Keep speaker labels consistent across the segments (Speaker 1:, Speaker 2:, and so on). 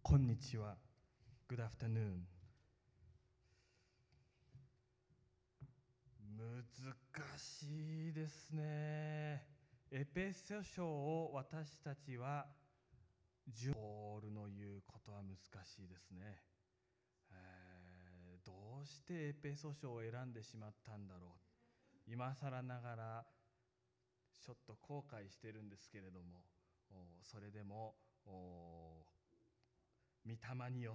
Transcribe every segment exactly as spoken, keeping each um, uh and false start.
Speaker 1: こんにちは。Good afternoon。難しいですね。エペソ書を私たちはポールの言うことは難しいですね。えー、どうしてエペソ書を選んでしまったんだろう。今更ながらちょっと後悔してるんですけれども、それでも御霊によって、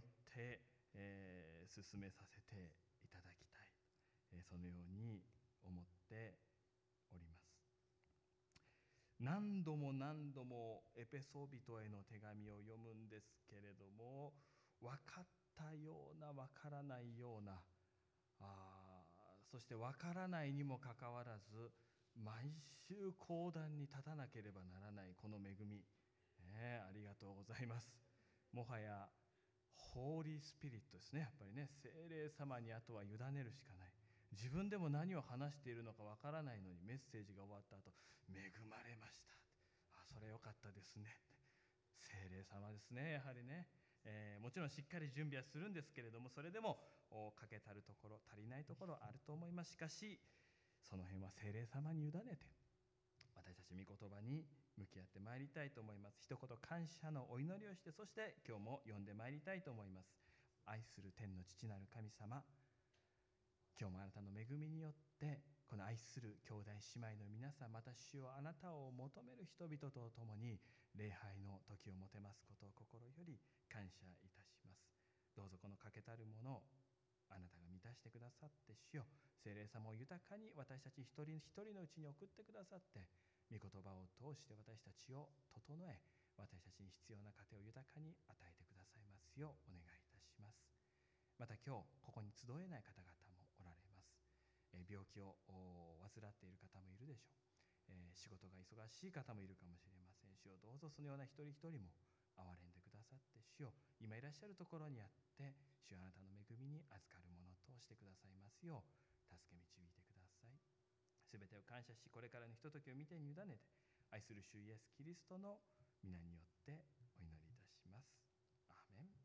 Speaker 1: えー、進めさせていただきたい、えー、そのように思っております。何度も何度もエペソ人への手紙を読むんですけれども、分かったような分からないような、あそして分からないにもかかわらず毎週講談に立たなければならないこの恵み、ね、ありがとうございます。もはやホーリースピリットですね。やっぱりね、聖霊様にあとは委ねるしかない。自分でも何を話しているのかわからないのに、メッセージが終わった後、恵まれました、あ、それよかったですね。聖霊様ですね、やはりね、えー、もちろんしっかり準備はするんですけれども、それでも欠けたるところ、足りないところあると思います。しかしその辺は聖霊様に委ねて、私たち御言葉に向き合ってまいりたいと思います。一言感謝のお祈りをして、そして今日も読んでまいりたいと思います。愛する天の父なる神様、今日もあなたの恵みによってこの愛する兄弟姉妹の皆さん、また主よ、あなたを求める人々と共に礼拝の時をもてますことを心より感謝いたします。どうぞこの欠けたるものをあなたが満たしてくださって、主よ、聖霊様を豊かに私たち一人一人のうちに送ってくださって、御言葉を通して私たちを整え、私たちに必要な糧を豊かに与えてくださいますようお願いいたします。また今日ここに集えない方々もおられます。えー、病気を患っている方もいるでしょう。えー、仕事が忙しい方もいるかもしれません。主よ、どうぞそのような一人一人も憐れんでくださって、主よ、今いらっしゃるところにあって、主よ、あなたの恵みに預かるものとしてくださいますよう助け導いてください。すべてを感謝し、これからのひとときを見てに委ねて、愛する主イエスキリストの皆によってお祈りいたします。アーメン。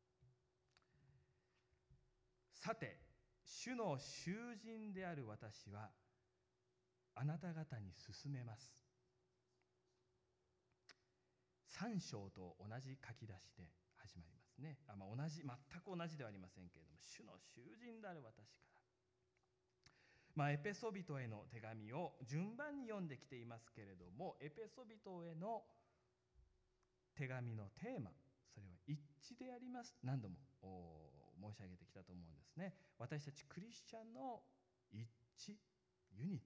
Speaker 1: さて、主の囚人である私はあなた方に勧めます。さん章と同じ書き出しで始まりますね。あ、まあ、同じ、全く同じではありませんけれども、主の囚人である私から、まあ、エペソ人への手紙を順番に読んできていますけれども、エペソ人への手紙のテーマ、それは一致であります。何度も申し上げてきたと思うんですね。私たちクリスチャンの一致、ユニティ。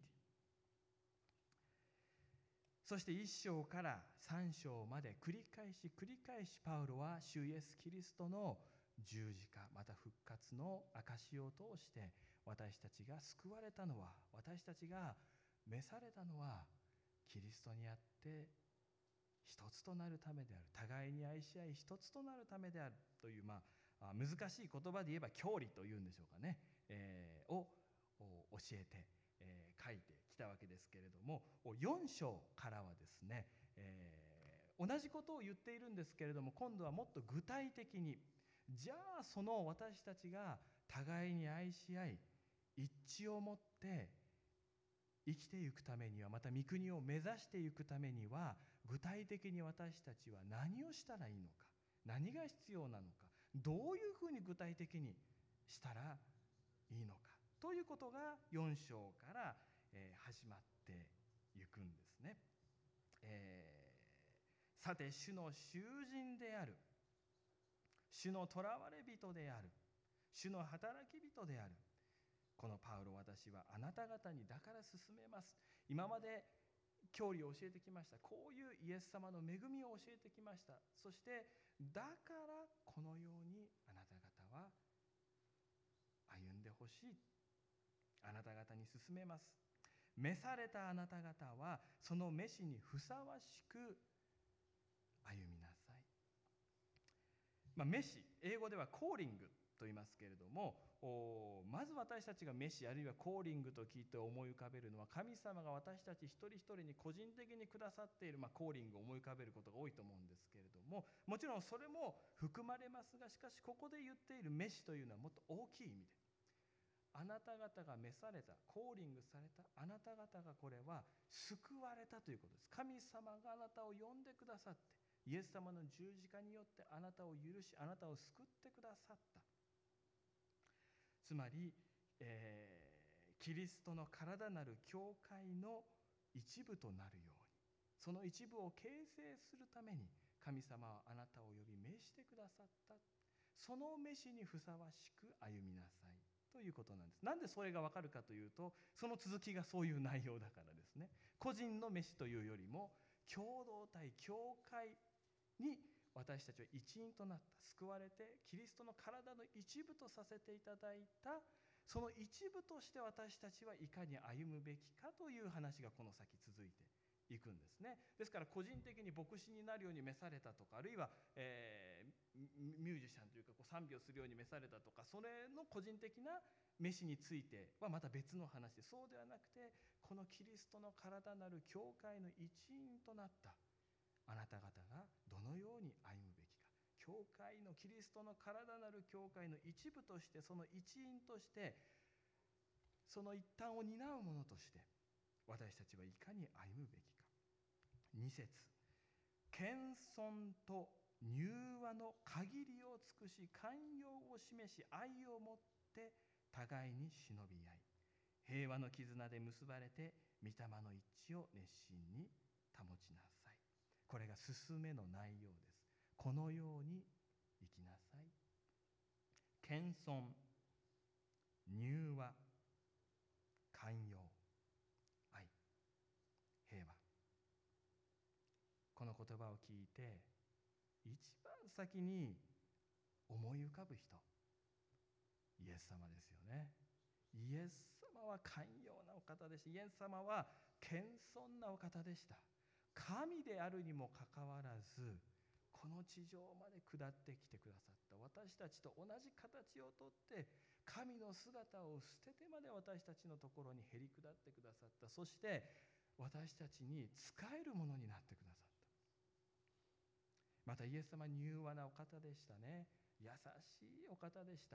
Speaker 1: そしていっ章からさん章まで繰り返し繰り返しパウロは主イエスキリストの十字架また復活の証を通して、私たちが救われたのは、私たちが召されたのはキリストにあって一つとなるためである、互いに愛し合い一つとなるためであるという、まあ、難しい言葉で言えば教理というんでしょうかね、えー、を教えて、えー、書いてきたわけですけれども、よん章からはですね、えー、同じことを言っているんですけれども、今度はもっと具体的に、じゃあその私たちが互いに愛し合い一致を持って生きていくためには、また御国を目指していくためには、具体的に私たちは何をしたらいいのか、何が必要なのか、どういうふうに具体的にしたらいいのかということがよん章から、えー、始まっていくんですね。えー、さて、主の囚人である、主の囚われ人である、主の働き人であるこのパウロ、私はあなた方にだから勧めます。今まで教理を教えてきました。こういうイエス様の恵みを教えてきました。そしてだからこのようにあなた方は歩んでほしい、あなた方に勧めます。召されたあなた方はその召しにふさわしく歩みなさい。まあ、召し、英語ではコーリングと言いますけれども、まず私たちが召しあるいはコーリングと聞いて思い浮かべるのは、神様が私たち一人一人に個人的にくださっている、まあ、コーリングを思い浮かべることが多いと思うんですけれども、もちろんそれも含まれますが、しかしここで言っている召しというのはもっと大きい意味で、あなた方が召された、コーリングされたあなた方がこれは救われたということです。神様があなたを呼んでくださって、イエス様の十字架によってあなたを許し、あなたを救ってくださった。つまり、えーキリストの体なる教会の一部となるように、その一部を形成するために神様はあなたを呼び召してくださった。その召しにふさわしく歩みなさいということなんです。なんでそれがわかるかというと、その続きがそういう内容だからですね。個人の召しというよりも共同体、教会に私たちは一員となった、救われてキリストの体の一部とさせていただいた、その一部として私たちはいかに歩むべきかという話がこの先続いていくんですね。ですから個人的に牧師になるように召されたとか、あるいは、えー、ミュージシャンというかこう賛美をするように召されたとか、それの個人的な召しについてはまた別の話で、そうではなくて、このキリストの体なる教会の一員となったあなた方がどのように歩むべきか、教会のキリストの体なる教会の一部として、その一員として、その一端を担う者として私たちはいかに歩むべきか。に節、謙遜と柔和の限りを尽くし、寛容を示し、愛をもって互いに忍び合い、平和の絆で結ばれて御霊の一致を熱心に保ちなさい。これが勧めの内容です。このように生きなさい。謙遜、柔和、寛容、愛、平和。この言葉を聞いて一番先に思い浮かぶ人、イエス様ですよね。イエス様は寛容なお方でした。イエス様は謙遜なお方でした。神であるにもかかわらず、この地上まで下ってきてくださった。私たちと同じ形をとって神の姿を捨ててまで私たちのところにへり下ってくださった。そして私たちに仕えるものになってくださった。またイエス様は柔和なお方でしたね。優しいお方でした。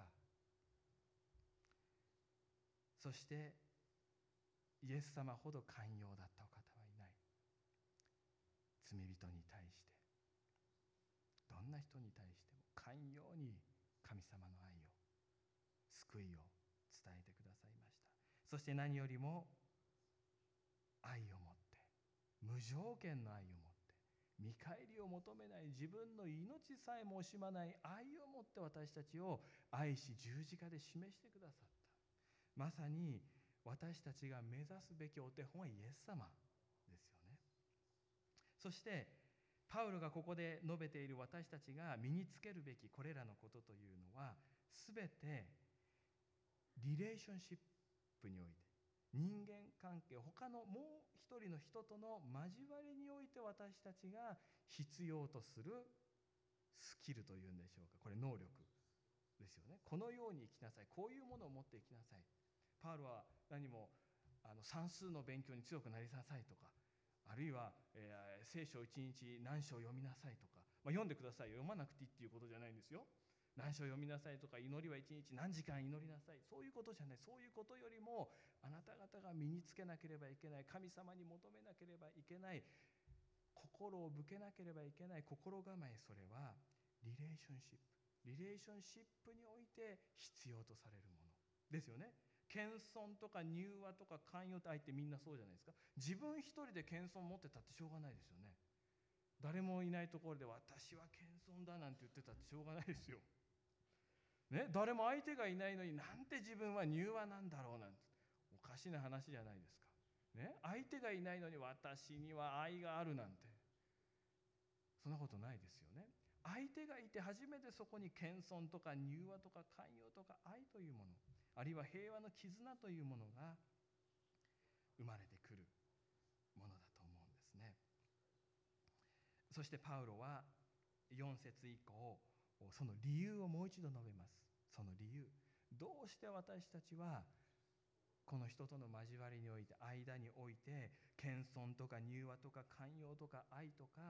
Speaker 1: そしてイエス様ほど寛容だったお方はいない。罪人に対して、どんな人に対しても寛容に神様の愛を、救いを伝えてくださいました。そして何よりも愛をもって、無条件の愛をもって、見返りを求めない、自分の命さえも惜しまない愛をもって私たちを愛し、十字架で示してくださった。まさに私たちが目指すべきお手本はイエス様ですよね。そしてパウロがここで述べている私たちが身につけるべきこれらのことというのは、すべてリレーションシップにおいて、人間関係、他のもう一人の人との交わりにおいて私たちが必要とするスキルというんでしょうか、これ能力ですよね。このように生きなさい、こういうものを持って生きなさい。パウロは何もあの算数の勉強に強くなりなさいとか、あるいは、えー、聖書を一日何章読みなさいとか、まあ、読んでくださいよ、読まなくていいっていうことじゃないんですよ。何章読みなさいとか、祈りは一日何時間祈りなさい、そういうことじゃない。そういうことよりも、あなた方が身につけなければいけない、神様に求めなければいけない、心を向けなければいけない心構え、それはリレーションシップ。リレーションシップにおいて必要とされるものですよね。謙遜とか柔和とか寛容って相手みんなそうじゃないですか。自分一人で謙遜持ってたってしょうがないですよね。誰もいないところで私は謙遜だなんて言ってたってしょうがないですよ。ね、誰も相手がいないのになんて自分は柔和なんだろうなんておかしな話じゃないですか。ね、相手がいないのに私には愛があるなんて、そんなことないですよね。相手がいて初めてそこに謙遜とか柔和とか寛容とか愛というもの、あるいは平和の絆というものが生まれてくるものだと思うんですね。そしてパウロはよん節以降、その理由をもう一度述べます。その理由、どうして私たちはこの人との交わりにおいて、間において謙遜とか柔和とか寛容とか愛とか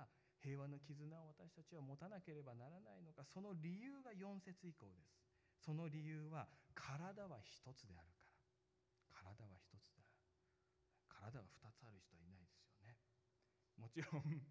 Speaker 1: 平和の絆を私たちは持たなければならないのか。その理由がよん節以降です。その理由は体は一つであるから。体は一つである。体が二つある人はいないですよね。もちろん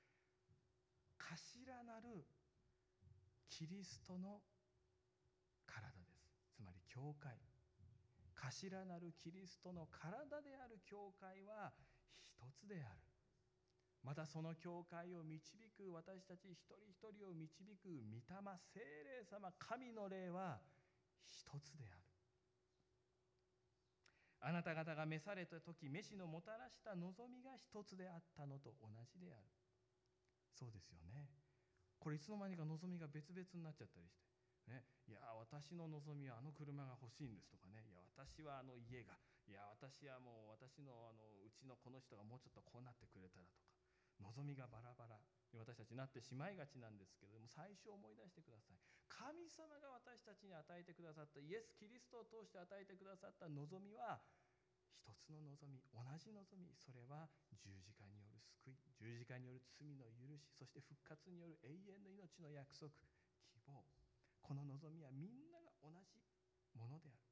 Speaker 1: 頭なるキリストの体です。つまり教会、頭なるキリストの体である教会は一つである。またその教会を導く、私たち一人一人を導く御霊、聖霊様、神の霊は一つである。あなた方が召された時、召しのもたらした望みが一つであったのと同じである。そうですよね。これいつの間にか望みが別々になっちゃったりして、ね、いや私の望みはあの車が欲しいんですとかね、いや私はあの家が、いや私はもう私のあのうちのこの人がもうちょっとこうなってくれたらとか、望みがバラバラに私たちなってしまいがちなんですけれども、最初思い出してください。神様が私たちに与えてくださった、イエス・キリストを通して与えてくださった望みは一つの望み、同じ望み。それは十字架による救い、十字架による罪の許し、そして復活による永遠の命の約束、希望。この望みはみんなが同じものである。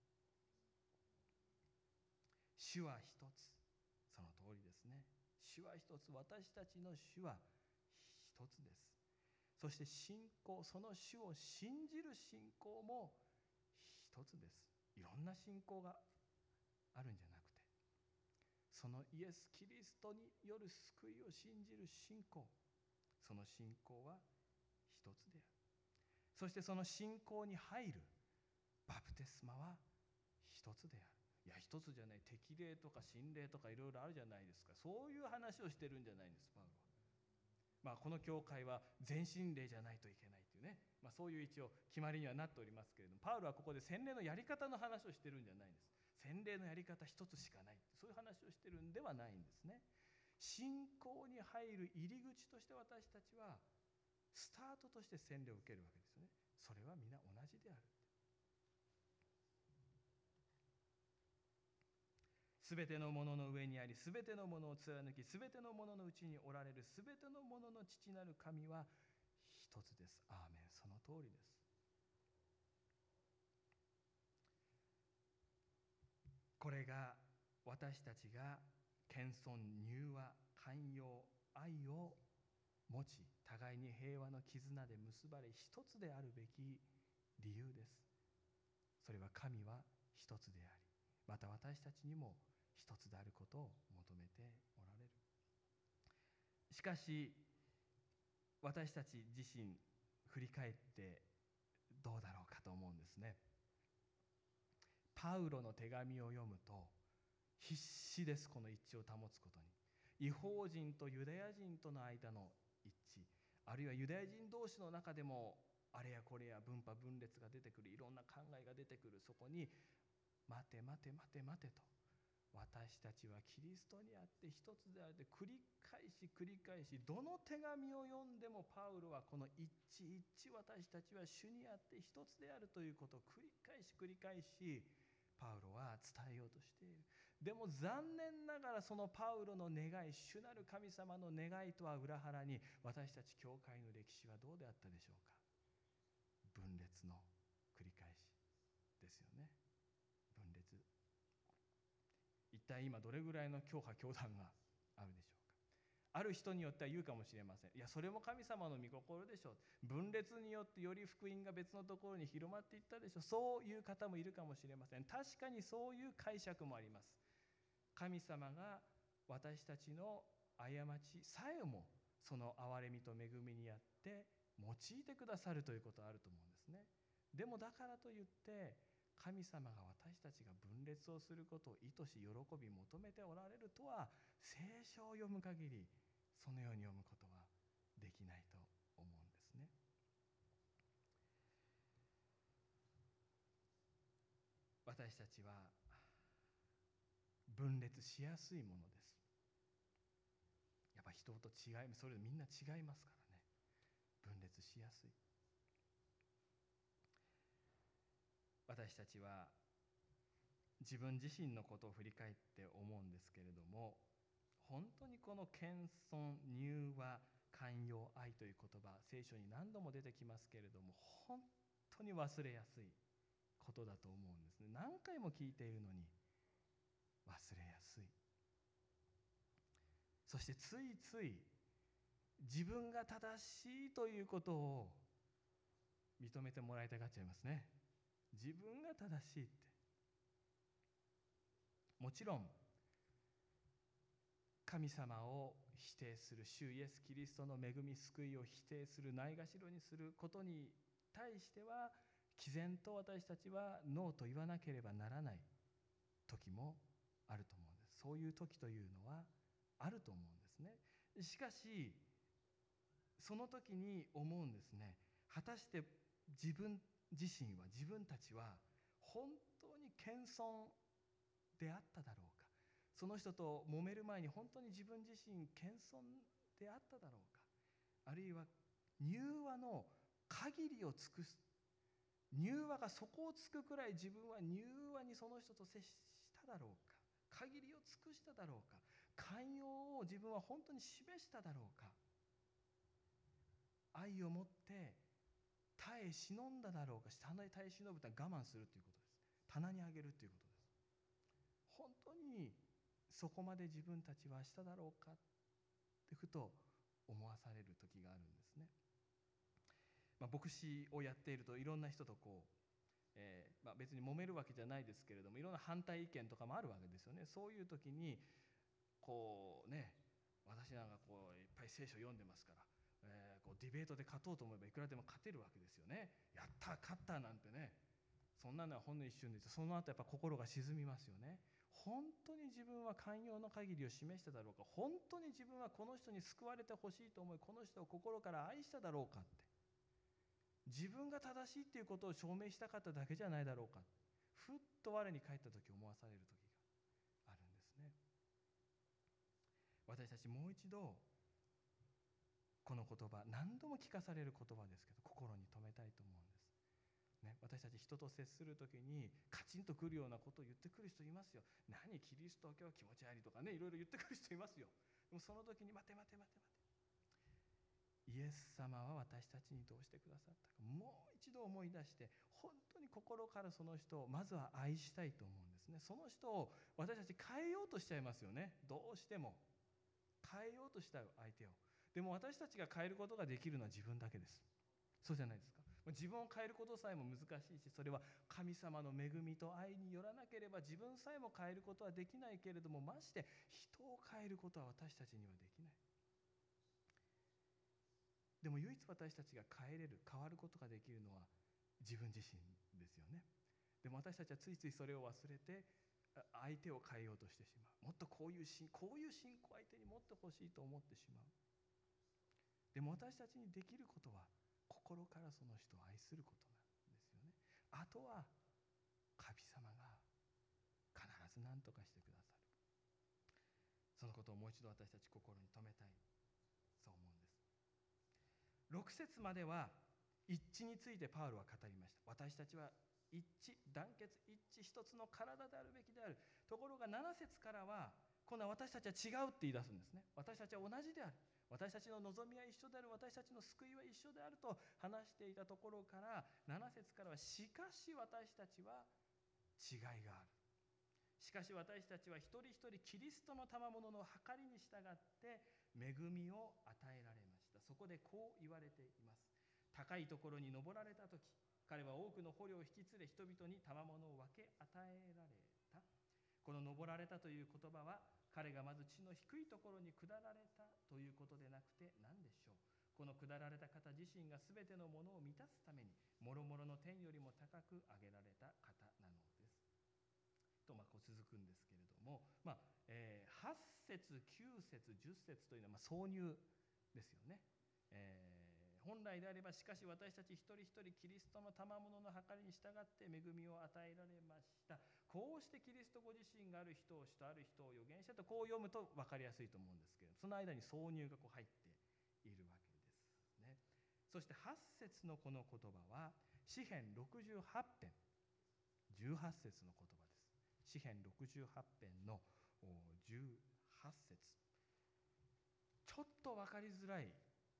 Speaker 1: 主は一つ、その通りですね。主は一つ、私たちの主は一つです。そして信仰、その主を信じる信仰も一つです。いろんな信仰があるんじゃなくて、そのイエス・キリストによる救いを信じる信仰、その信仰は一つである。そしてその信仰に入るバプテスマは一つである。いや一つじゃない、適齢とか神霊とかいろいろあるじゃないですか。そういう話をしてるんじゃないんです、パウロは。まあ、この教会は全身霊じゃないといけないというね、まあ、そういう一応決まりにはなっておりますけれども、パウロはここで洗礼のやり方の話をしてるんじゃないんです。洗礼のやり方一つしかない、そういう話をしてるんではないんですね。信仰に入る入り口として私たちはスタートとして洗礼を受けるわけですよね。それは皆同じである。すべてのものの上にあり、すべてのものを貫き、すべてのもののうちにおられるすべてのものの父なる神は一つです。アーメン。その通りです。これが私たちが謙遜、柔和、寛容、愛を持ち、互いに平和の絆で結ばれ一つであるべき理由です。それは神は一つであり、また私たちにも一つであることを求めておられる。しかし私たち自身振り返ってどうだろうかと思うんですね。パウロの手紙を読むと必死です、この一致を保つことに。異邦人とユダヤ人との間の一致、あるいはユダヤ人同士の中でもあれやこれや分派分裂が出てくる、いろんな考えが出てくる。そこに待て待て待て待てと、私たちはキリストにあって一つであるって繰り返し繰り返し、どの手紙を読んでもパウロはこの一致一致、私たちは主にあって一つであるということを繰り返し繰り返しパウロは伝えようとしている。でも残念ながらそのパウロの願い、主なる神様の願いとは裏腹に、私たち教会の歴史はどうであったでしょうか。分裂の繰り返しですよね。分裂、一体今どれぐらいの教派教団があるでしょうか。ある人によっては言うかもしれません。いやそれも神様の御心でしょう。分裂によってより福音が別のところに広まっていったでしょう。そういう方もいるかもしれません。確かにそういう解釈もあります。神様が私たちの過ちさえもその憐れみと恵みにあって用いてくださるということはあると思うんですね。でもだからといって神様が私たちが分裂をすることを意図し喜び求めておられるとは、聖書を読む限りそのように読むことはできないと思うんですね。私たちは分裂しやすいものです。やっぱ人と違い、それみんな違いますからね。分裂しやすい。私たちは自分自身のことを振り返って思うんですけれども、本当にこの謙遜、柔和、 寛容、愛という言葉、聖書に何度も出てきますけれども、本当に忘れやすいことだと思うんですね。何回も聞いているのに忘れやすい。そしてついつい自分が正しいということを認めてもらいたがっちゃいますね。自分が正しいって。もちろん神様を否定する、主イエス・キリストの恵み救いを否定する、ないがしろにすることに対しては、毅然と私たちはノーと言わなければならない時もあると思うんです。そういう時というのはあると思うんですね。しかしその時に思うんですね。果たして自分自身は、自分たちは本当に謙遜であっただろうか。その人と揉める前に本当に自分自身謙遜であっただろうか。あるいは柔和の限りを尽くす、柔和が底をつくくらい自分は柔和にその人と接しただろうか。限りを尽くしただろうか。寛容を自分は本当に示しただろうか。愛を持って耐え忍んだだろうか。耐え忍ぶとは我慢するということです。棚にあげるということです。本当にそこまで自分たちはしただろうかってふと思わされる時があるんですね。まあ、牧師をやっているといろんな人とこう、えーまあ、別に揉めるわけじゃないですけれども、いろんな反対意見とかもあるわけですよね。そういう時にこうね、私なんかこういっぱい聖書読んでますから、えー、こうディベートで勝とうと思えばいくらでも勝てるわけですよね。やった勝ったなんてね、そんなのはほんの一瞬です。その後やっぱ心が沈みますよね。本当に自分は寛容の限りを示しただろうか。本当に自分はこの人に救われてほしいと思い、この人を心から愛しただろうかって、自分が正しいっていうことを証明したかっただけじゃないだろうか、ふっと我に返った時思わされる時があるんですね。私たちもう一度この言葉、何度も聞かされる言葉ですけど、心に留めたいと思うんですね。私たち人と接するときにカチンとくるようなことを言ってくる人いますよ。何キリスト教は気持ち悪いとかね、いろいろ言ってくる人いますよ。でもその時に待て待て待て待て、イエス様は私たちにどうしてくださったか、もう一度思い出して本当に心からその人をまずは愛したいと思うんですね。その人を私たち変えようとしちゃいますよね。どうしても変えようとした相手を。でも私たちが変えることができるのは自分だけです。そうじゃないですか。自分を変えることさえも難しいし、それは神様の恵みと愛によらなければ自分さえも変えることはできないけれども、まして人を変えることは私たちにはできない。でも唯一私たちが変えれる、変わることができるのは自分自身ですよね。でも私たちはついついそれを忘れて相手を変えようとしてしまう。もっとこういう信こういう信仰相手に持ってほしいと思ってしまう。でも私たちにできることは心からその人を愛することなんですよね。あとは神様が必ず何とかしてくださる。そのことをもう一度私たち心に留めたい、そう思うんです。ろく節までは一致についてパウロは語りました。私たちは一致、団結、一致、一つの体であるべきである。ところがなな節からは今度は私たちは違うって言い出すんですね。私たちは同じである、私たちの望みは一緒である、私たちの救いは一緒であると話していたところから、なな節からはしかし私たちは違いがある。しかし私たちは一人一人キリストの賜物の計りに従って恵みを与えられました。そこでこう言われています。高いところに登られた時、彼は多くの捕虜を引き連れ人々に賜物を分け与えられた。この登られたという言葉は、彼がまず地の低いところに下られたということでなくて何でしょう。この下られた方自身が全てのものを満たすために諸々の天よりも高く上げられた方なのですと、まあ、こう続くんですけれども、まあえー、はち節きゅう節じゅっ節というのはまあ挿入ですよね。えー本来であれば、しかし私たち一人一人キリストの賜物の計りに従って恵みを与えられました。こうしてキリストご自身がある人を主とある人を預言者と、こう読むと分かりやすいと思うんですけれど、その間に挿入がこう入っているわけですね。そしてはち節のこの言葉は詩編ろくじゅうはち編じゅうはち節の言葉です。詩編ろくじゅうはち編のじゅうはち節、ちょっと分かりづらい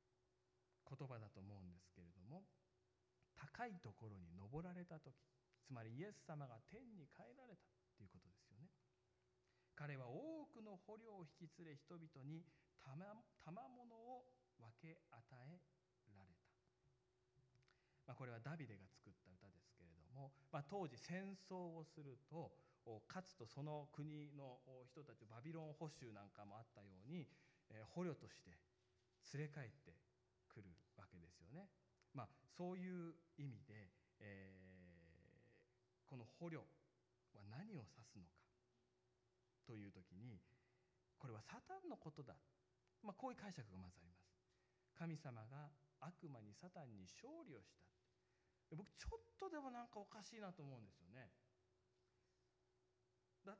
Speaker 1: 言葉だと思うんですけれども、高いところに登られた時、つまりイエス様が天に帰られたということですよね。彼は多くの捕虜を引き連れ、人々に賜物を分け与えられた。まあ、これはダビデが作った歌ですけれども、まあ、当時戦争をすると勝つとその国の人たち、バビロン捕囚なんかもあったように、えー、捕虜として連れ帰ってくるわけですよね。まあ、そういう意味で、えー、この捕虜は何を指すのかという時に、これはサタンのことだ、まあ、こういう解釈がまずあります。神様が悪魔にサタンに勝利をした。僕ちょっとでもなんかおかしいなと思うんですよね。だって、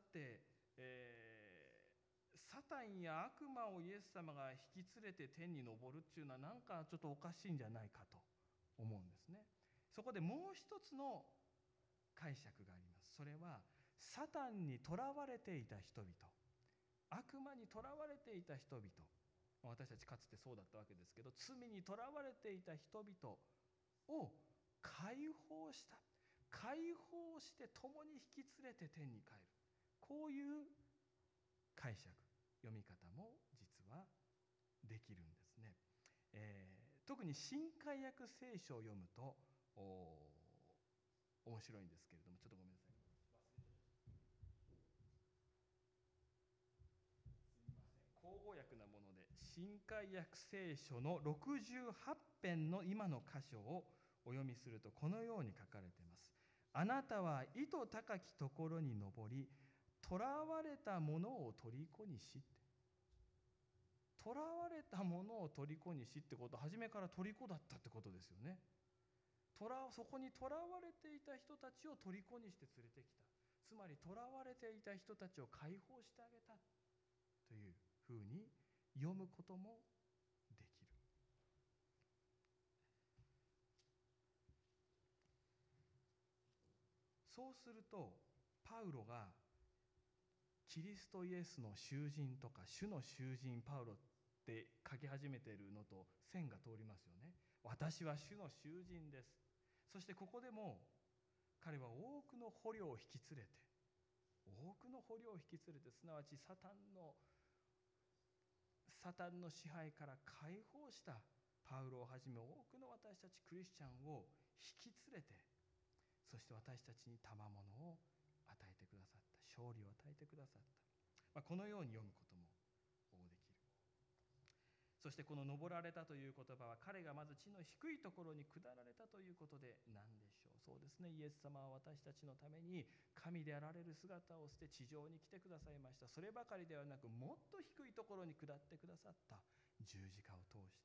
Speaker 1: えー、サタンや悪魔をイエス様が引き連れて天に昇るっていうのはなんかちょっとおかしいんじゃないかと思うんですね。そこでもう一つの解釈があります。それはサタンにとらわれていた人々、悪魔にとらわれていた人々、私たちかつてそうだったわけですけど、罪にとらわれていた人々を解放した、解放して共に引き連れて天に帰る、こういう解釈、読み方も実はできるんですね。えー、特に新海訳聖書を読むと面白いんですけれども、ちょっとごめんなさい、口語訳なもので、新海訳聖書のろくじゅうはち編の今の箇所をお読みすると、このように書かれています。あなたは意図高きところに登り、囚われたものを虜にしって。囚われたものを虜にしってことは、初めから虜だったってことですよね。とらそこに囚われていた人たちを虜にして連れてきた。つまり囚われていた人たちを解放してあげたというふうに読むこともできる。そうするとパウロがキリストイエスの囚人とか主の囚人パウロって書き始めているのと線が通りますよね。私は主の囚人です。そしてここでも彼は多くの捕虜を引き連れて、多くの捕虜を引き連れて、すなわちサタンのサタンの支配から解放したパウロをはじめ、多くの私たちクリスチャンを引き連れて、そして私たちに賜物を与えてくださった、勝利を与えてくださった、まあ、このように読むこともできる。そしてこの登られたという言葉は、彼がまず地の低いところに下られたということで何でしょう。そうですね、イエス様は私たちのために神であられる姿を捨て地上に来てくださいました。そればかりではなく、もっと低いところに下ってくださった、十字架を通して。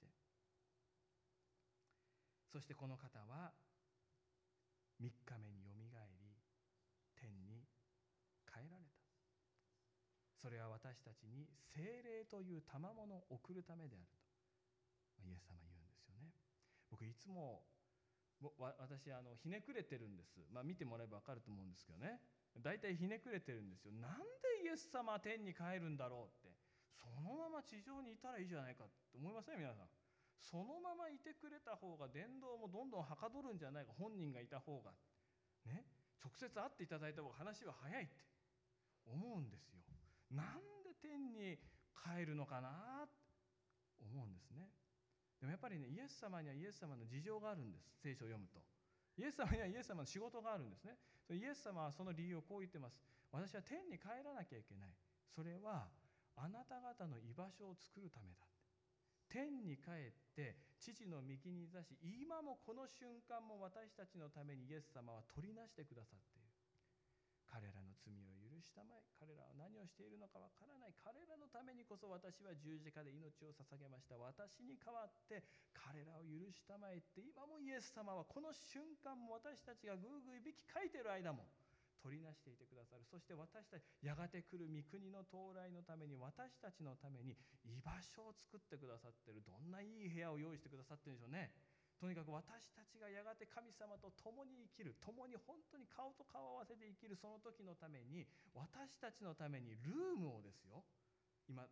Speaker 1: そしてこの方はみっかめによみがえり、天に帰られた。それは私たちに聖霊という賜物を送るためであるとイエス様は言うんですよね。僕いつも私あのひねくれてるんです。まあ、見てもらえば分かると思うんですけどね、だいたいひねくれてるんですよ。なんでイエス様は天に帰るんだろうって、そのまま地上にいたらいいじゃないかって思いません皆さん。そのままいてくれた方が伝道もどんどんはかどるんじゃないか、本人がいた方がね、直接会っていただいた方が話は早いって思うんですよ。なんで天に帰るのかなって思うんですね。でもやっぱりね、イエス様にはイエス様の事情があるんです。聖書を読むとイエス様にはイエス様の仕事があるんですね。イエス様はその理由をこう言ってます。私は天に帰らなきゃいけない。それはあなた方の居場所を作るためだ。天に帰って父の御木に座し、今もこの瞬間も私たちのためにイエス様は取りなしてくださっている。彼らの罪を許したまえ、彼らは何をしているのかわからない、彼らのためにこそ私は十字架で命を捧げました。私に代わって彼らを許したまえって、今もイエス様はこの瞬間も私たちがぐーぐーいびきかいている間も取りなしていてくださる。そして私たち、やがて来る御国の到来のために、私たちのために居場所を作ってくださっている。どんないい部屋を用意してくださってるんでしょうね。とにかく私たちがやがて神様と共に生きる、共に本当に顔と顔を合わせて生きる、その時のために、私たちのためにルームをですよ、今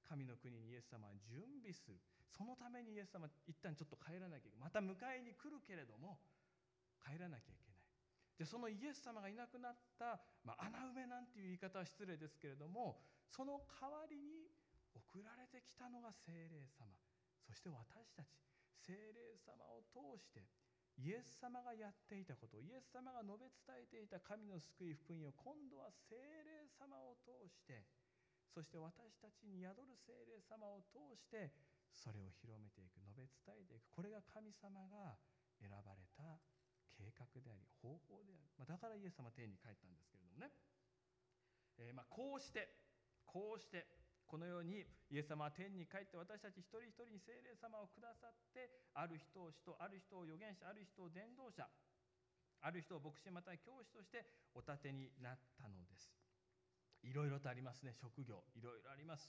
Speaker 1: 神の国にイエス様は準備する。そのためにイエス様は一旦ちょっと帰らなきゃいけない。また迎えに来るけれども帰らなきゃいけない。でそのイエス様がいなくなった、まあ、穴埋めなんていう言い方は失礼ですけれども、その代わりに送られてきたのが聖霊様、そして私たち。聖霊様を通してイエス様がやっていたこと、イエス様が述べ伝えていた神の救い福音を今度は聖霊様を通して、そして私たちに宿る聖霊様を通してそれを広めていく、述べ伝えていく。これが神様が選ばれた計画であり方法である。まあ、だからイエス様は天に帰ったんですけれどもね、えーまあこうしてこうしてこのようにイエス様は天に帰って私たち一人一人に聖霊様をくださって、ある人を使徒、ある人を預言者、ある人を伝道者、ある人を牧師または教師としてお立てになったのです。いろいろとありますね。職業いろいろあります。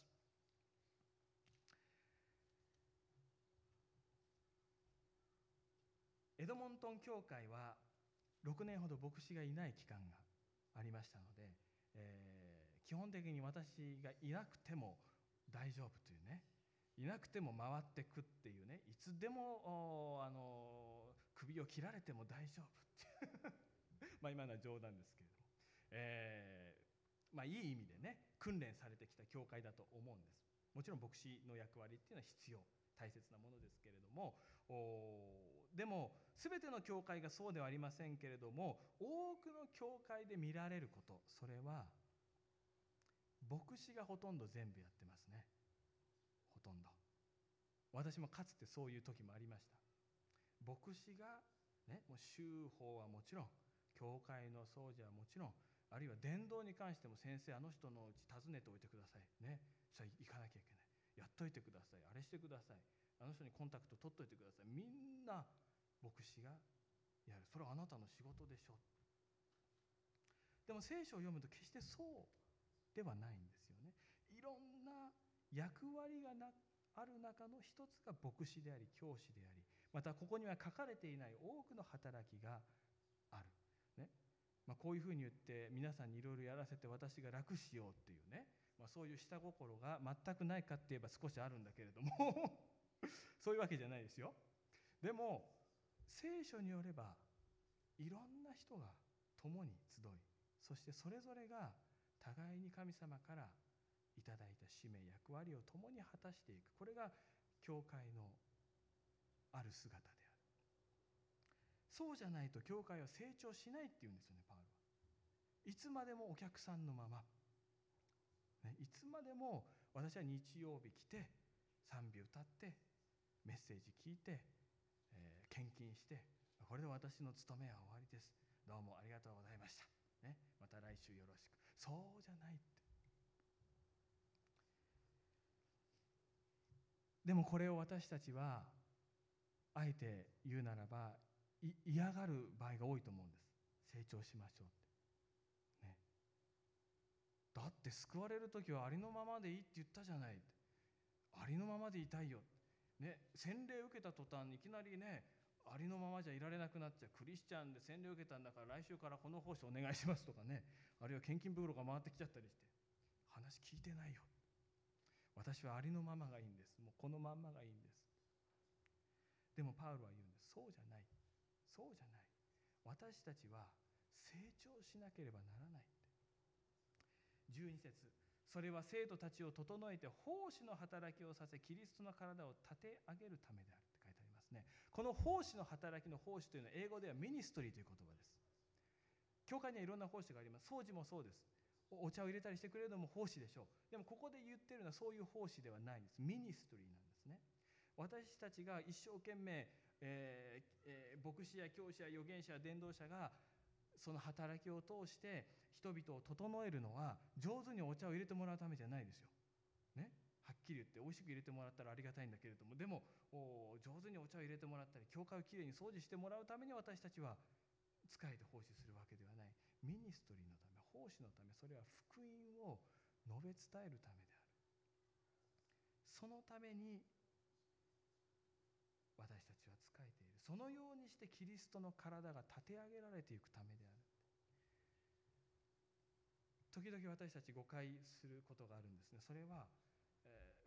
Speaker 1: エドモントン教会はろくねんほど牧師がいない期間がありましたので、えー基本的に私がいなくても大丈夫というね、いなくても回ってくっていうね、いつでもあの首を切られても大丈夫ってまあ今のは冗談ですけれども、えーまあいい意味でね訓練されてきた教会だと思うんです。もちろん牧師の役割っていうのは必要、大切なものですけれども、でも全ての教会がそうではありませんけれども、多くの教会で見られること、それは牧師がほとんど全部やってますね。ほとんど。私もかつてそういう時もありました。牧師がね、もう修法はもちろん、教会の掃除はもちろん、あるいは伝道に関しても、先生あの人のうち訪ねておいてくださいね、そしたら行かなきゃいけない、やっといてください、あれしてください、あの人にコンタクト取っといてください、みんな牧師がやる。それはあなたの仕事でしょう。でも聖書を読むと決してそうではないんですよね。いろんな役割がなある中の一つが牧師であり教師であり、またここには書かれていない多くの働きがある、ね。まあ、こういうふうに言って皆さんにいろいろやらせて私が楽しようっていうね、まあ、そういう下心が全くないかって言えば少しあるんだけれどもそういうわけじゃないですよ。でも聖書によればいろんな人が共に集い、そしてそれぞれが互いに神様からいただいた使命役割を共に果たしていく。これが教会のある姿である。そうじゃないと教会は成長しないっていうんですよね、パウロは。いつまでもお客さんのまま、ね、いつまでも私は日曜日来て賛美歌ってメッセージ聞いて、えー献金して、これで私の務めは終わりです、どうもありがとうございました、ね、また来週よろしく。そうじゃないって。でもこれを私たちはあえて言うならば嫌がる場合が多いと思うんです。成長しましょうって、ね、だって救われる時はありのままでいいって言ったじゃない、ありのままでいたいよ、ね、洗礼受けた途端いきなりねありのままじゃいられなくなっちゃう。クリスチャンで洗礼受けたんだから来週からこの奉仕お願いしますとかね、あるいは献金袋が回ってきちゃったりして、話聞いてないよ、私はありのままがいいんです、もうこのまんまがいいんです。でもパウロは言うんです。そうじゃない、そうじゃない、私たちは成長しなければならないって。じゅうに節、それは生徒たちを整えて奉仕の働きをさせキリストの体を立て上げるためであるって書いてありますね。この奉仕の働きの奉仕というのは英語ではミニストリーという言葉です。教会にはいろんな奉仕があります。掃除もそうです。お茶を入れたりしてくれるのも奉仕でしょう。でもここで言ってるのはそういう奉仕ではないんです。ミニストリーなんですね。私たちが一生懸命、えーえー、牧師や教師や預言者や伝道者がその働きを通して人々を整えるのは上手にお茶を入れてもらうためじゃないですよ、ね、はっきり言って美味しく入れてもらったらありがたいんだけれども、でも上手にお茶を入れてもらったり教会をきれいに掃除してもらうために私たちは仕えて奉仕するわけではない。ミニストリーのため、奉仕のため、それは福音を述べ伝えるためである。そのために私たちは仕えている。そのようにしてキリストの体が立て上げられていくためである。時々私たち誤解することがあるんですね。それは、えー、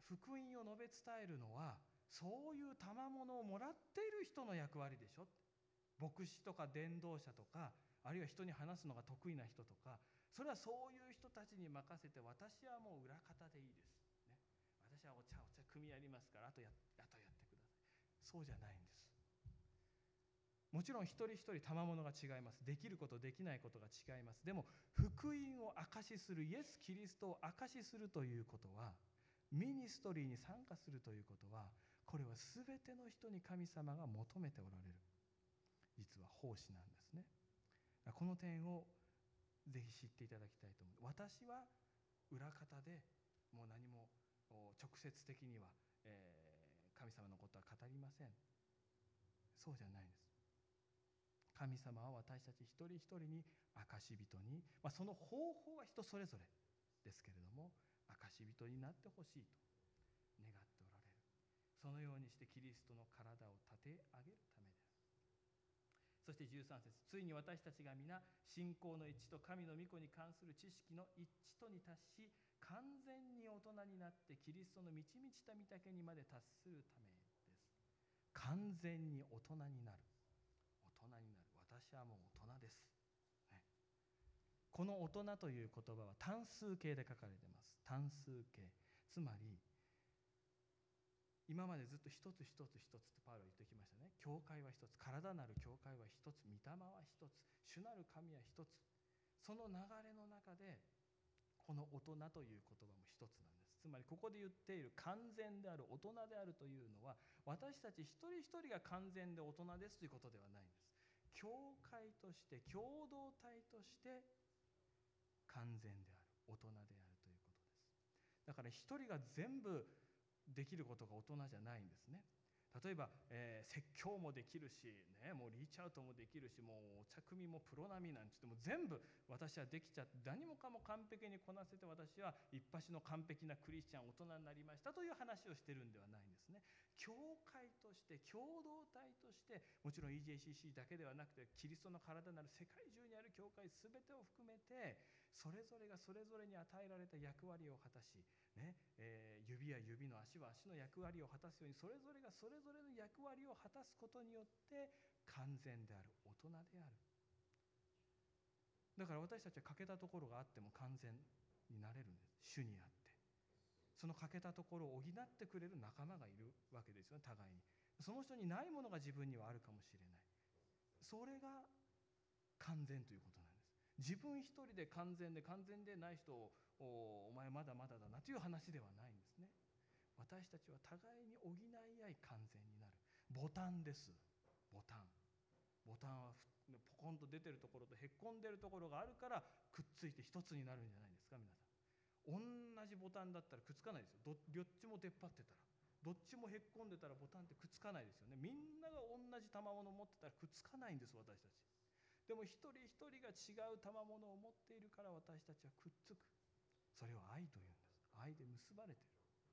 Speaker 1: 福音を述べ伝えるのはそういう賜物をもらっている人の役割でしょ。牧師とか伝道者とか、あるいは人に話すのが得意な人とか、それはそういう人たちに任せて、私はもう裏方でいいです、ね、私はお茶お茶組みやりますから、あとやあとやってください。そうじゃないんです。もちろん一人一人賜物が違います。できることできないことが違います。でも福音を証しする、イエス・キリストを証しするということは、ミニストリーに参加するということは、これは全ての人に神様が求めておられる、実は奉仕なんですね。この点をぜひ知っていただきたいと思う。私は裏方でもう何も直接的には、えー、神様のことは語りません。そうじゃないんです。神様は私たち一人一人に証人に、まあ、その方法は人それぞれですけれども、証人になってほしいと願っておられる。そのようにしてキリストの体を立て上げるためである。そしてじゅうさん節、ついに私たちが皆信仰の一致と神の御子に関する知識の一致とに達し、完全に大人になってキリストの満ち満ちた御岳にまで達するためです。完全に大人になる。大人になる。私はもう大人です、ね、この大人という言葉は単数形で書かれています。単数形、つまり今までずっと一つ一つ一つってパウロは言ってきましたね。教会は一つ、体なる教会は一つ、御霊は一つ、主なる神は一つ。その流れの中でこの大人という言葉も一つなんです。つまりここで言っている完全である、大人であるというのは、私たち一人一人が完全で大人ですということではないんです。教会として、共同体として完全である、大人であるということです。だから一人が全部できることが大人じゃないんですね。例えば、えー、説教もできるし、ね、もうリーチアウトもできるし、もうお茶組みもプロ並みなんて言っても全部私はできちゃって、何もかも完璧にこなせて、私は一発の完璧なクリスチャン、大人になりましたという話をしてるんではないんですね。教会として、共同体として、もちろん イージェーシーシー だけではなくて、キリストの体なる世界中にある教会全てを含めて、それぞれがそれぞれに与えられた役割を果たし、ねえー、指や指の、足は足の役割を果たすように、それぞれがそれぞれの役割を果たすことによって完全である、大人である。だから私たちは欠けたところがあっても完全になれるんです。主にあって、その欠けたところを補ってくれる仲間がいるわけですよね。互いにその人にないものが自分にはあるかもしれない。それが完全ということなんです。自分一人で完全で、完全でない人を お, お前まだまだだなという話ではないんですね。私たちは互いに補い合い完全になる。ボタンです。ボタンボタンはポコンと出てるところとへっこんでるところがあるからくっついて一つになるんじゃないですか。皆さん同じボタンだったらくっつかないですよ。 ど, どっちも出っ張ってたら、どっちもへっこんでたらボタンってくっつかないですよね。みんなが同じ賜物を持ってたらくっつかないんです、私たち。でも一人一人が違う賜物を持っているから私たちはくっつく。それを愛というんです。愛で結ばれている。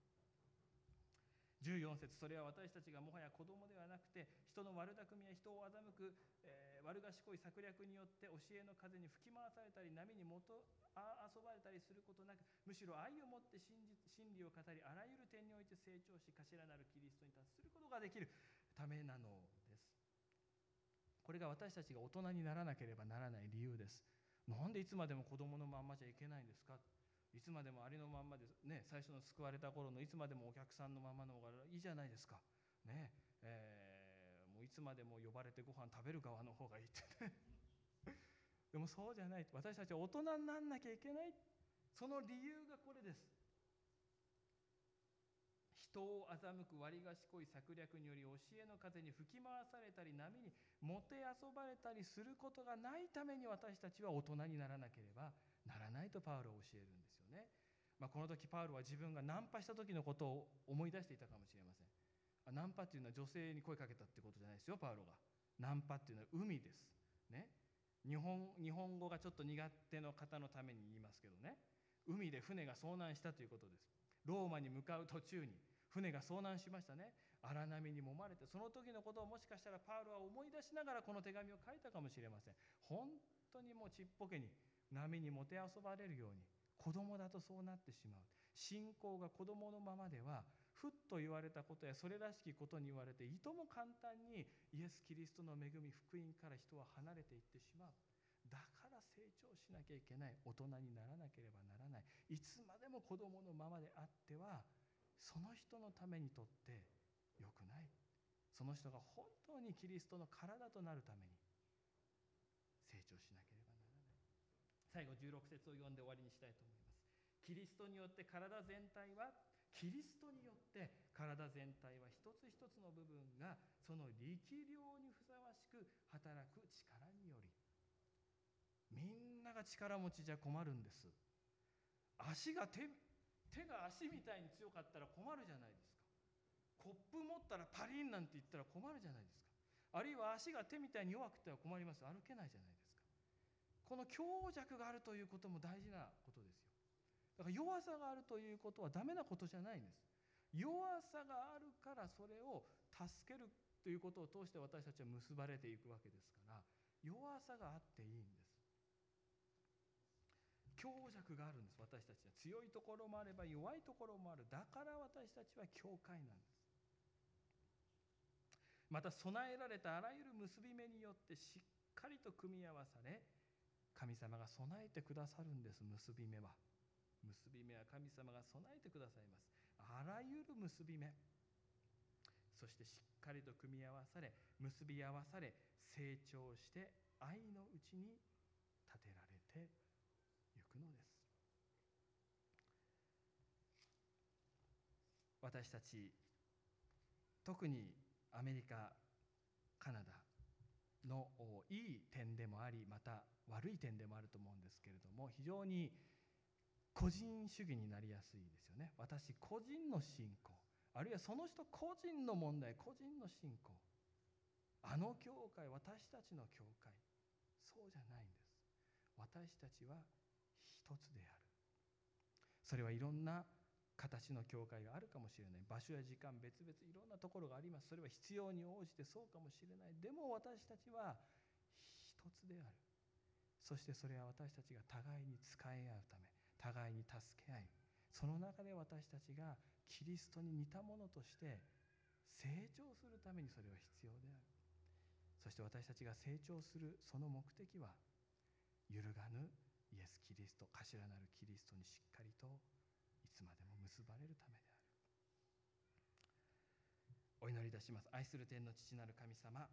Speaker 1: じゅうよん節、それは私たちがもはや子供ではなくて、人の悪巧みや人を欺く、えー、悪賢い策略によって教えの風に吹き回されたり、波にもとあ遊ばれたりすることなく、むしろ愛をもって真実真理を語り、あらゆる点において成長し、頭なるキリストに達することができるためなのです。これが私たちが大人にならなければならない理由です。なんでいつまでも子供のまんまじゃいけないんですか。いつまでもありのまんまで、ね、最初の救われた頃のいつまでもお客さんのままの方がいいじゃないですか、ねえー、もういつまでも呼ばれてご飯食べる側の方がいいってねでもそうじゃない。私たちは大人になんなきゃいけない。その理由がこれです。人を欺く割り賢い策略により教えの風に吹き回されたり、波にもてあそばれたりすることがないために、私たちは大人にならなければならないとパウロは教えるんですよね。まあ、この時パウロは自分がナンパした時のことを思い出していたかもしれません。ナンパっていうのは女性に声かけたってことじゃないですよ。パウロがナンパっていうのは海ですね。日本日本語がちょっと苦手の方のために言いますけどね、海で船が遭難したということです。ローマに向かう途中に船が遭難しましたね。荒波に揉まれて、その時のことをもしかしたらパウロは思い出しながらこの手紙を書いたかもしれません。本当にもうちっぽけに波にもてあそばれるように、子供だとそうなってしまう。 信仰が子供のままでは、ふっと言われたことやそれらしきことに言われて、いとも簡単にイエス・キリストの恵み、福音から人は離れていってしまう。だから成長しなきゃいけない。大人にならなければならない。いつまでも子供のままであっては、その人のためにとって良くない。その人が本当にキリストの体となるために成長しなければならない。最後じゅうろく節を読んで終わりにしたいと思います。キリストによって体全体はキリストによって体全体は一つ一つの部分がその力量にふさわしく働く力により、みんなが力持ちじゃ困るんです。足が 手, 手が足みたいに強かったら困るじゃないですか。コップ持ったらパリンなんて言ったら困るじゃないですか。あるいは足が手みたいに弱くては困ります。歩けないじゃないですか。この強弱があるということも大事なことですよ。だから弱さがあるということはダメなことじゃないんです。弱さがあるからそれを助けるということを通して私たちは結ばれていくわけですから、弱さがあっていいんです。強弱があるんです。私たちは強いところもあれば弱いところもある。だから私たちは教会なんです。また備えられたあらゆる結び目によってしっかりと組み合わされ、神様が備えてくださるんです。結び目は結び目は神様が備えてくださいます。あらゆる結び目、そしてしっかりと組み合わされ、結び合わされ、成長して愛のうちに立てられていくのです。私たち、特にアメリカ、カナダのいい点でもあり、また悪い点でもあると思うんですけれども、非常に個人主義になりやすいですよね。私個人の信仰、あるいはその人個人の問題、個人の信仰、あの教会、私たちの教会、そうじゃないんです。私たちは一つである。それはいろんな形の教会があるかもしれない。場所や時間別々いろんなところがあります。それは必要に応じてそうかもしれない。でも私たちは一つである。そしてそれは私たちが互いに使い合うため、互いに助け合い、その中で私たちがキリストに似たものとして成長するためにそれは必要である。そして私たちが成長するその目的は、揺るがぬイエス・キリスト、頭なるキリストにしっかりといつまでも結ばれるためである。お祈りいたします。愛する天の父なる神様、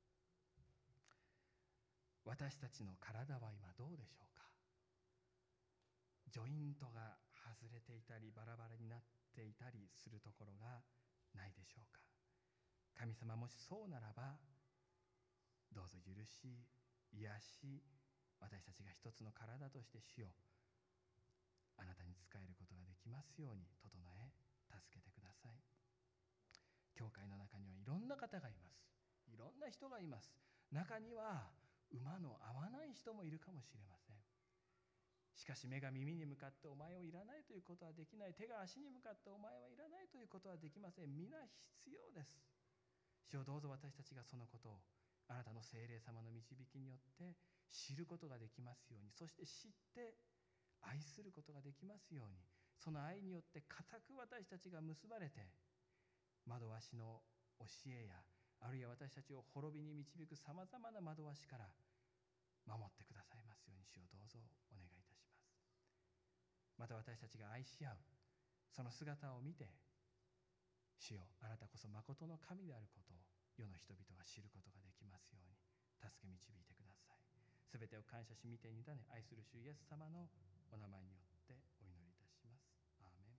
Speaker 1: 私たちの体は今どうでしょうか。ジョイントが外れていたりバラバラになっていたりするところがないでしょうか。神様、もしそうならばどうぞ許し、癒し、私たちが一つの体として主よ、あなたに仕えることができますように整え助けてください。教会の中にはいろんな方がいます。いろんな人がいます。中には馬の合わない人もいるかもしれません。しかし目が耳に向かってお前をいらないということはできない。手が足に向かってお前はいらないということはできません。皆必要です。主よ、どうぞ私たちがそのことをあなたの聖霊様の導きによって知ることができますように、そして知って愛することができますように、その愛によって固く私たちが結ばれて、惑わしの教えやあるいは私たちを滅びに導くさまざまな惑わしから守ってくださいますように、主をどうぞお願いいたします。また私たちが愛し合うその姿を見て、主よ、あなたこそ誠の神であることを世の人々が知ることができますように助け導いてください。すべてを感謝し、見てに委ね、愛する主イエス様のお名前によってお祈りいたします。アーメン。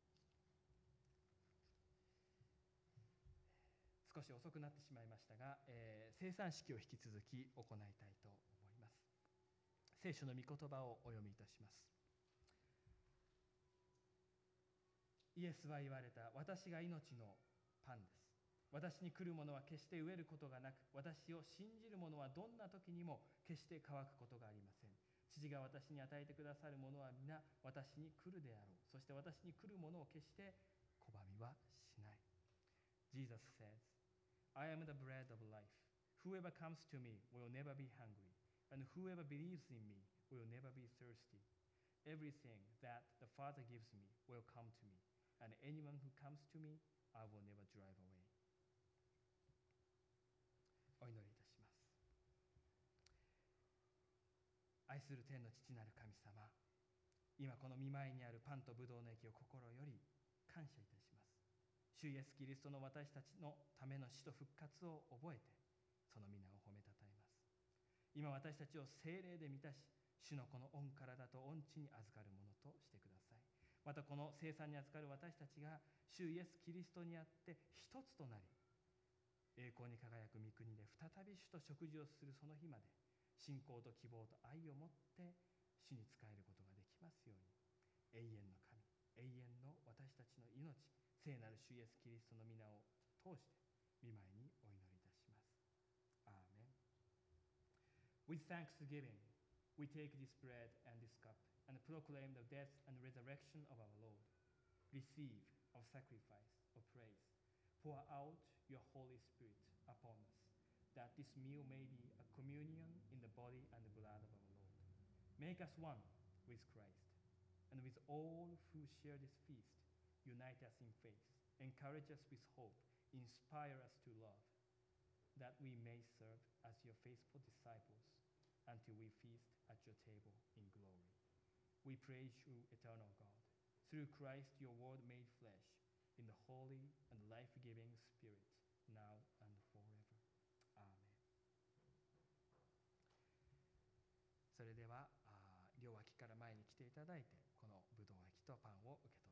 Speaker 1: 少し遅くなってしまいましたが、えー、生産式を引き続き行いたいと思います。聖書の御言葉をお読みいたします。イエスは言われた。私が命のパンです。私に来る者は決して飢えることがなく、私を信じる者はどんな時にも決して乾くことがありません。父が私に与えてくださる者は皆私に来るであろう。そして私に来る者を決して拒みはしない。 Jesus says, I am the bread of life. Whoever comes to me will never be hungry, and whoever believes in me will never be thirsty. Everything that the Father gives me will come to me, and anyone who comes to me, I will never drive away. お祈りいたします。愛する天の父なる神様、今この御前にあるパンとブドウの液を心より感謝いたします。主イエスキリストの私たちのための死と復活を覚えて、その皆を褒めたたえます。今私たちを聖霊で満たし、主のこの御体と御地に預かるものとしてください。またこの聖餐に預かる私たちが主イエスキリストにあって一つとなり、栄光に輝く御国で再び主と食事をするその日まで、信仰と希望と愛を持って主に仕えることができますように、永遠の神、永遠の私たちの命、聖なる主イエスキリストの皆を通して御前にお祈りいたします。アーメン。With thanksgiving, we take this bread and this cup and proclaim the death and resurrection of our Lord. Receive our sacrifice of praise. Pour out your Holy Spirit upon us, that this meal may be a communion in the body and the blood of our Lord. Make us one with Christ, and with all who share this feast, unite us in faith, encourage us with hope, inspire us to love, that we may serve as your faithful disciples until we feast at your table in glory. We praise you, eternal God, through Christ, your word made flesh, in the holy and life-giving Spirit, now and forever. Amen. それでは、両脇から前に来ていただいて、このぶどう焼きとパンを受け取って